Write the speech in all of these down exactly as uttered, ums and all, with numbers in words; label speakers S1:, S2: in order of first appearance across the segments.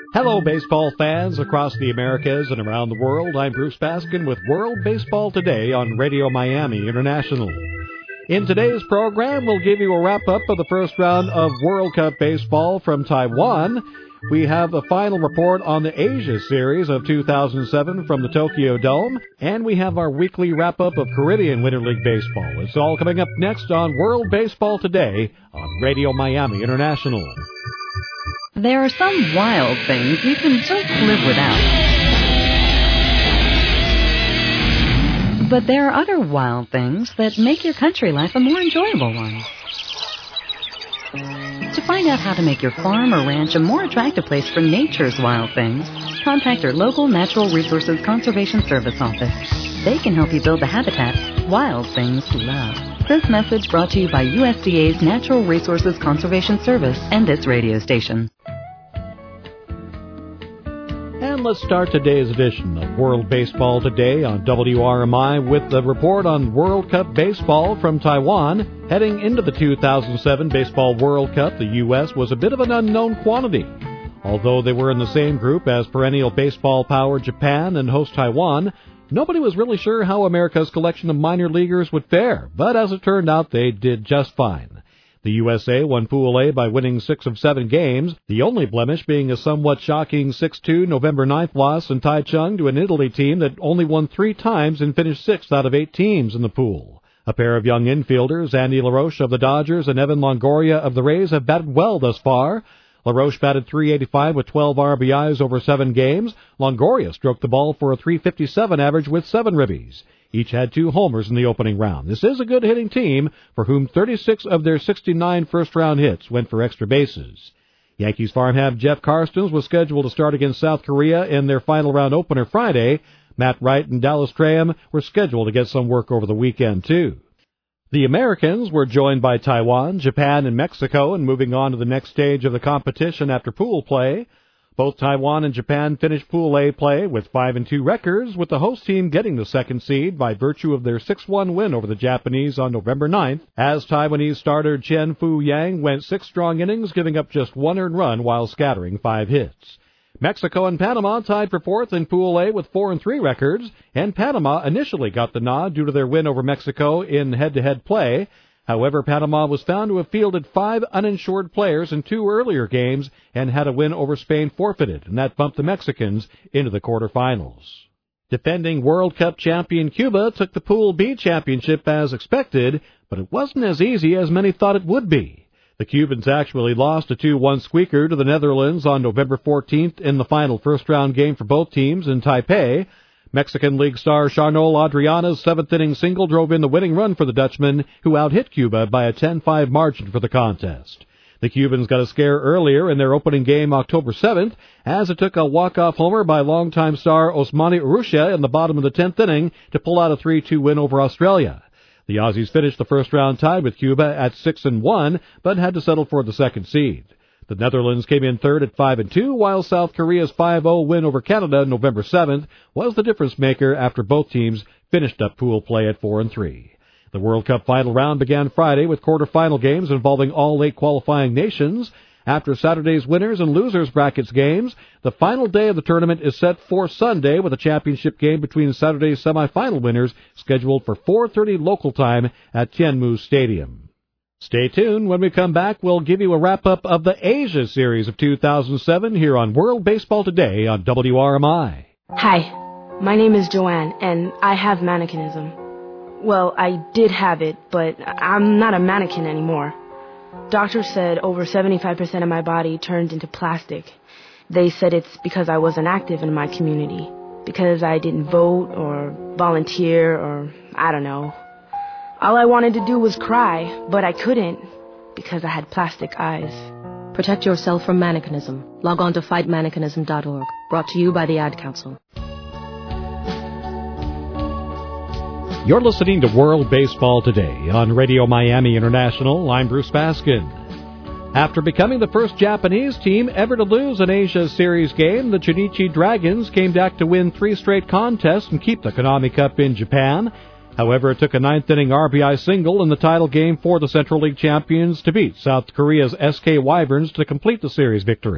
S1: Hello, baseball fans across the Americas and around the world. I'm Bruce Baskin with World Baseball Today on Radio Miami International. In today's program, we'll give you a wrap-up of the first round of World Cup baseball from Taiwan. We have the final report on the Asia Series of two thousand seven from the Tokyo Dome, and we have our weekly wrap-up of Caribbean Winter League Baseball. It's all coming up next on World Baseball Today on Radio Miami International.
S2: There are some wild things you can just live without. But there are other wild things that make your country life a more enjoyable one. To find out how to make your farm or ranch a more attractive place for nature's wild things, contact your local Natural Resources Conservation Service office. They can help you build the habitat wild things love. This message brought to you by U S D A's Natural Resources Conservation Service and its radio station.
S1: And let's start today's edition of World Baseball Today on W R M I with the report on World Cup baseball from Taiwan. Heading into the two thousand seven Baseball World Cup, the U S was a bit of an unknown quantity. Although they were in the same group as perennial baseball power Japan and host Taiwan, nobody was really sure how America's collection of minor leaguers would fare, but as it turned out, they did just fine. The U S A won Pool A by winning six of seven games, the only blemish being a somewhat shocking six two November ninth loss in Taichung to an Italy team that only won three times and finished sixth out of eight teams in the pool. A pair of young infielders, Andy LaRoche of the Dodgers and Evan Longoria of the Rays, have batted well thus far. LaRoche batted three eighty-five with twelve R B Is over seven games. Longoria stroked the ball for a three fifty-seven average with seven ribbies. Each had two homers in the opening round. This is a good hitting team for whom thirty-six of their sixty-nine first-round hits went for extra bases. Yankees farmhand Jeff Karstens was scheduled to start against South Korea in their final round opener Friday. Matt Wright and Dallas Graham were scheduled to get some work over the weekend, too. The Americans were joined by Taiwan, Japan, and Mexico in moving on to the next stage of the competition after pool play. Both Taiwan and Japan finished Pool A play with five and two records, with the host team getting the second seed by virtue of their six one win over the Japanese on November ninth, as Taiwanese starter Chen Fu Yang went six strong innings, giving up just one earned run while scattering five hits. Mexico and Panama tied for fourth in Pool A with four and three records, and Panama initially got the nod due to their win over Mexico in head-to-head play. However, Panama was found to have fielded five uninsured players in two earlier games and had a win over Spain forfeited, and that bumped the Mexicans into the quarterfinals. Defending World Cup champion Cuba took the Pool B championship as expected, but it wasn't as easy as many thought it would be. The Cubans actually lost a two one squeaker to the Netherlands on November fourteenth in the final first-round game for both teams in Taipei. Mexican League star Charnol Adriana's seventh-inning single drove in the winning run for the Dutchman, who out-hit Cuba by a ten five margin for the contest. The Cubans got a scare earlier in their opening game October seventh, as it took a walk-off homer by longtime star Osmani Urrutia in the bottom of the tenth inning to pull out a three two win over Australia. The Aussies finished the first round tied with Cuba at six and one, but had to settle for the second seed. The Netherlands came in third at five and two, while South Korea's five oh win over Canada November seventh was the difference maker after both teams finished up pool play at four and three. The World Cup final round began Friday with quarterfinal games involving all eight qualifying nations. After Saturday's winners and losers brackets games, the final day of the tournament is set for Sunday with a championship game between Saturday's semifinal winners scheduled for four thirty local time at Tianmu Stadium. Stay tuned. When we come back, we'll give you a wrap-up of the Asia Series of two thousand seven here on World Baseball Today on W R M I.
S3: Hi, my name is Joanne, and I have mannequinism. Well, I did have it, but I'm not a mannequin anymore. Doctors said over seventy-five percent of my body turned into plastic. They said it's because I wasn't active in my community, because I didn't vote or volunteer or I don't know. All I wanted to do was cry, but I couldn't because I had plastic eyes.
S4: Protect yourself from mannequinism. Log on to fight mannequinism dot org. Brought to you by the Ad Council.
S1: You're listening to World Baseball Today on Radio Miami International. I'm Bruce Baskin. After becoming the first Japanese team ever to lose an Asia Series game, the Chunichi Dragons came back to win three straight contests and keep the Konami Cup in Japan. However, it took a ninth-inning R B I single in the title game for the Central League champions to beat South Korea's S K Wyverns to complete the series victory.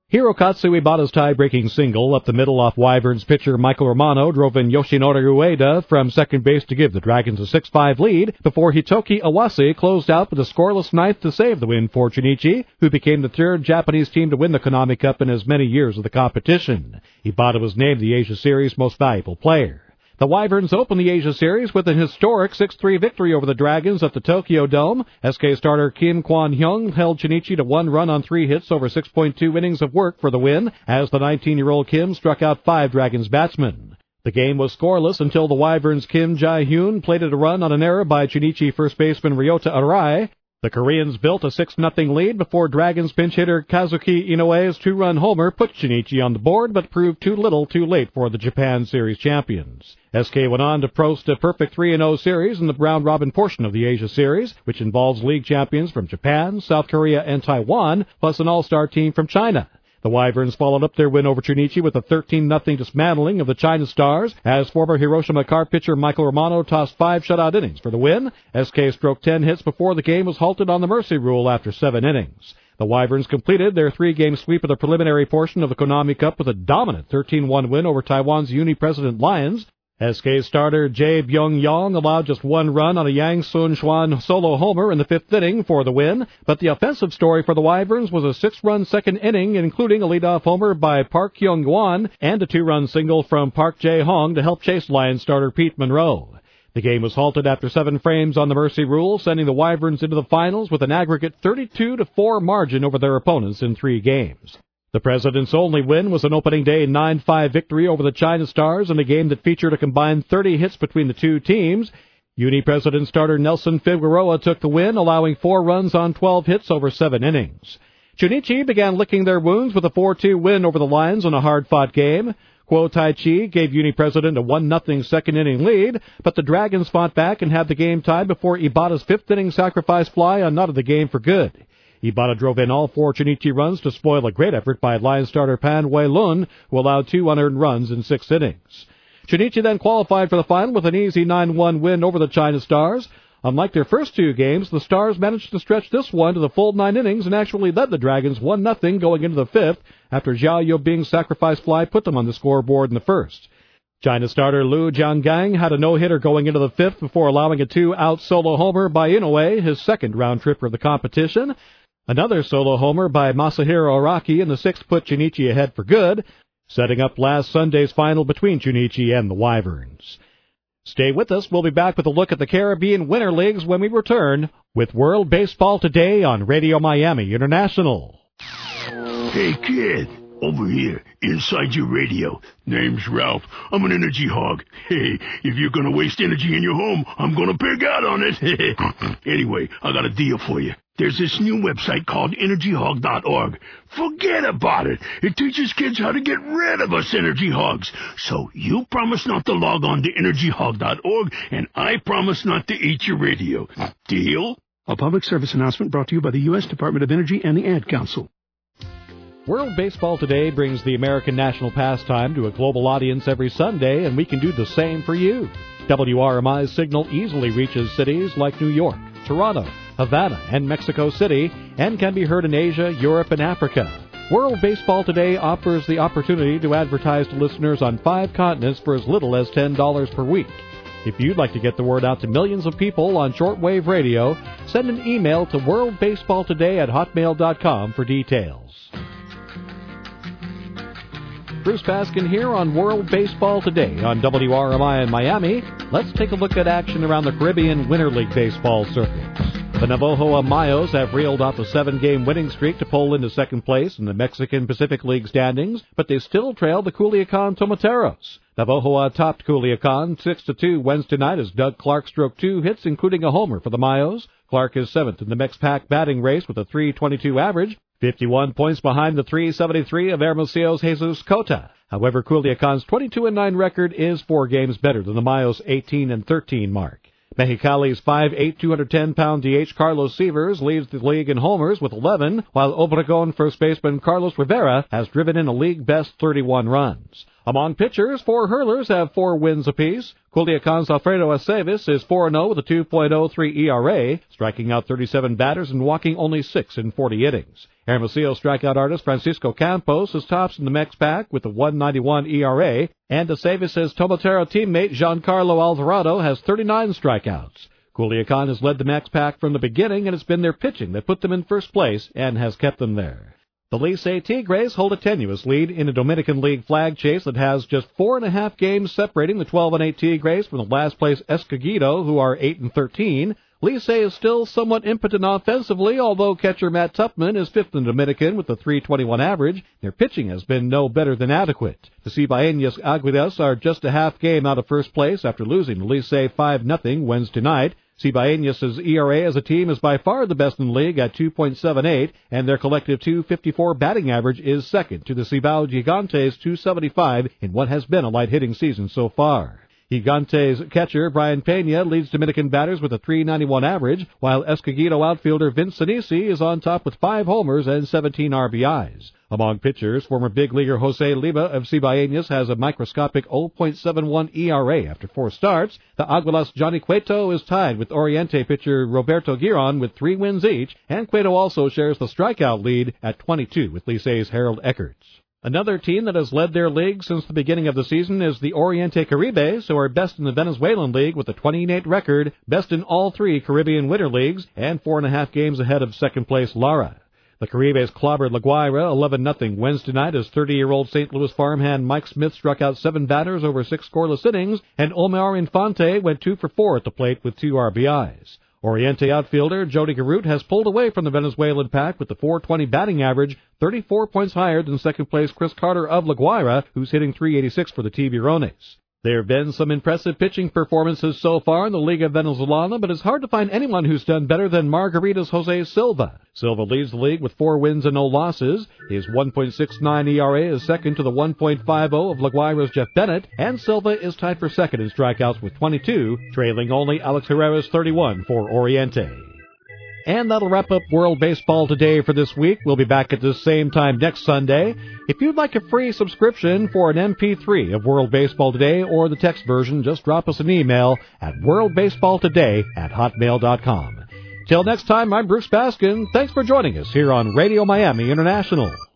S1: Hirokatsu Ibata's tie-breaking single up the middle off Wyverns pitcher Michael Romano drove in Yoshinori Ueda from second base to give the Dragons a six five lead before Hitoki Awase closed out with a scoreless ninth to save the win for Chunichi, who became the third Japanese team to win the Konami Cup in as many years of the competition. Ibata was named the Asia Series Most Valuable Player. The Wyverns opened the Asia Series with an historic six three victory over the Dragons at the Tokyo Dome. S K starter Kim Kwon-hyung held Chunichi to one run on three hits over six point two innings of work for the win, as the nineteen-year-old Kim struck out five Dragons batsmen. The game was scoreless until the Wyverns' Kim Jae-hyun plated a run on an error by Chunichi first baseman Ryota Arai. The Koreans built a six nothing lead before Dragons pinch hitter Kazuki Inoue's two-run homer put Chunichi on the board, but proved too little too late for the Japan Series champions. S K went on to post a perfect three and oh series in the round-robin portion of the Asia Series, which involves league champions from Japan, South Korea, and Taiwan, plus an all-star team from China. The Wyverns followed up their win over Chunichi with a thirteen nothing dismantling of the China Stars, as former Hiroshima Carp pitcher Michael Romano tossed five shutout innings for the win. S K stroked ten hits before the game was halted on the mercy rule after seven innings. The Wyverns completed their three-game sweep of the preliminary portion of the Konami Cup with a dominant thirteen one win over Taiwan's Uni-President Lions. S K starter Jae Byung-yong allowed just one run on a Yang Sun-Chuan solo homer in the fifth inning for the win, but the offensive story for the Wyverns was a six-run second inning, including a leadoff homer by Park Kyung-won and a two-run single from Park Jae-hong to help chase Lions starter Pete Monroe. The game was halted after seven frames on the mercy rule, sending the Wyverns into the finals with an aggregate thirty-two to four margin over their opponents in three games. The President's only win was an opening day nine five victory over the China Stars in a game that featured a combined thirty hits between the two teams. Uni-President starter Nelson Figueroa took the win, allowing four runs on twelve hits over seven innings. Chunichi began licking their wounds with a four two win over the Lions in a hard-fought game. Kuo Tai-chi gave Uni-President a one nothing second-inning lead, but the Dragons fought back and had the game tied before Ibata's fifth-inning sacrifice fly unknotted the game for good. Ibata drove in all four Chunichi runs to spoil a great effort by Lions starter Pan Wei-lun, who allowed two unearned runs in six innings. Chunichi then qualified for the final with an easy nine one win over the China Stars. Unlike their first two games, the Stars managed to stretch this one to the full nine innings and actually led the Dragons one nothing going into the fifth after Zhao Yobing's sacrifice fly put them on the scoreboard in the first. China starter Liu Jiangang had a no-hitter going into the fifth before allowing a two-out solo homer by Inoue, his second round-tripper of the competition. Another solo homer by Masahiro Araki in the sixth put Chunichi ahead for good, setting up last Sunday's final between Chunichi and the Wyverns. Stay with us. We'll be back with a look at the Caribbean Winter Leagues when we return with World Baseball Today on Radio Miami International.
S5: Hey, kid. Over here, inside your radio. Name's Ralph. I'm an energy hog. Hey, if you're gonna waste energy in your home, I'm gonna pig out on it. Anyway, I got a deal for you. There's this new website called energy hog dot org. Forget about it. It teaches kids how to get rid of us energy hogs. So you promise not to log on to energy hog dot org, and I promise not to eat your radio. Deal?
S6: A public service announcement brought to you by the U S Department of Energy and the Ad Council.
S1: World Baseball Today brings the American national pastime to a global audience every Sunday, and we can do the same for you. W R M I's signal easily reaches cities like New York, Toronto, Havana, and Mexico City, and can be heard in Asia, Europe, and Africa. World Baseball Today offers the opportunity to advertise to listeners on five continents for as little as ten dollars per week. If you'd like to get the word out to millions of people on shortwave radio, send an email to world baseball today at hotmail dot com for details. Bruce Baskin here on World Baseball Today on W R M I in Miami. Let's take a look at action around the Caribbean Winter League baseball circuits. The Navojoa Mayos have reeled off a seven-game winning streak to pull into second place in the Mexican Pacific League standings, but they still trail the Culiacan Tomateros. Navojoa topped Culiacan six to two Wednesday night as Doug Clark stroked two hits, including a homer for the Mayos. Clark is seventh in the Mex-Pac batting race with a three twenty-two average, fifty-one points behind the three seventy-three of Hermosillo's Jesus Cota. However, Culiacan's twenty-two and nine record is four games better than the Mayos' eighteen and thirteen mark. Mexicali's five eight, two hundred ten pound D H Carlos Severs leads the league in homers with eleven, while Obregon first baseman Carlos Rivera has driven in a league-best thirty-one runs. Among pitchers, four hurlers have four wins apiece. Culiacan's Alfredo Aceves is four and oh with a two point oh three E R A, striking out thirty-seven batters and walking only six in forty innings. Hermosillo strikeout artist Francisco Campos is tops in the Mex pack with a one ninety-one E R A, and DeSavis' Tomatero teammate Giancarlo Alvarado has thirty-nine strikeouts. Culiacan has led the Mex pack from the beginning, and it's been their pitching that put them in first place and has kept them there. The Licey Tigres hold a tenuous lead in a Dominican League flag chase that has just four and a half games separating the twelve and eight Tigres from the last place Escogido, who are eight and thirteen. Licey is still somewhat impotent offensively, although catcher Matt Tupman is fifth in Dominican with a three twenty-one average. Their pitching has been no better than adequate. The Cibaeñas Águilas are just a half game out of first place after losing to Licey five nothing Wednesday night. Cibaeñas' E R A as a team is by far the best in the league at two point seven eight, and their collective two fifty-four batting average is second to the Cibao Gigantes' two seventy-five in what has been a light hitting season so far. Gigantes catcher Brian Pena leads Dominican batters with a three ninety-one average, while Escogido outfielder Vince Sinisi is on top with five homers and seventeen R B Is. Among pitchers, former big leaguer Jose Lima of Cibaeñas has a microscopic oh point seven one E R A after four starts. The Aguilas' Johnny Cueto is tied with Oriente pitcher Roberto Giron with three wins each, and Cueto also shares the strikeout lead at twenty-two with Licey's Harold Eckerts. Another team that has led their league since the beginning of the season is the Oriente Caribes, who are best in the Venezuelan League with a twenty and eight record, best in all three Caribbean Winter Leagues, and four and a half games ahead of second place Lara. The Caribes clobbered La Guaira eleven nothing Wednesday night as thirty-year-old Saint Louis farmhand Mike Smith struck out seven batters over six scoreless innings, and Omar Infante went two for four at the plate with two R B Is. Oriente outfielder Jody Garut has pulled away from the Venezuelan pack with the four twenty batting average, thirty-four points higher than second place Chris Carter of La Guaira, who's hitting three eighty-six for the Tiburones. There have been some impressive pitching performances so far in the Liga Venezolana, but it's hard to find anyone who's done better than Margarita's Jose Silva. Silva leads the league with four wins and no losses. His one point six nine E R A is second to the one point five oh of La Guaira's Jeff Bennett, and Silva is tied for second in strikeouts with twenty-two, trailing only Alex Herrera's thirty-one for Oriente. And that'll wrap up World Baseball Today for this week. We'll be back at the same time next Sunday. If you'd like a free subscription for an M P three of World Baseball Today or the text version, just drop us an email at worldbaseballtoday at hotmail dot com. Till next time, I'm Bruce Baskin. Thanks for joining us here on Radio Miami International.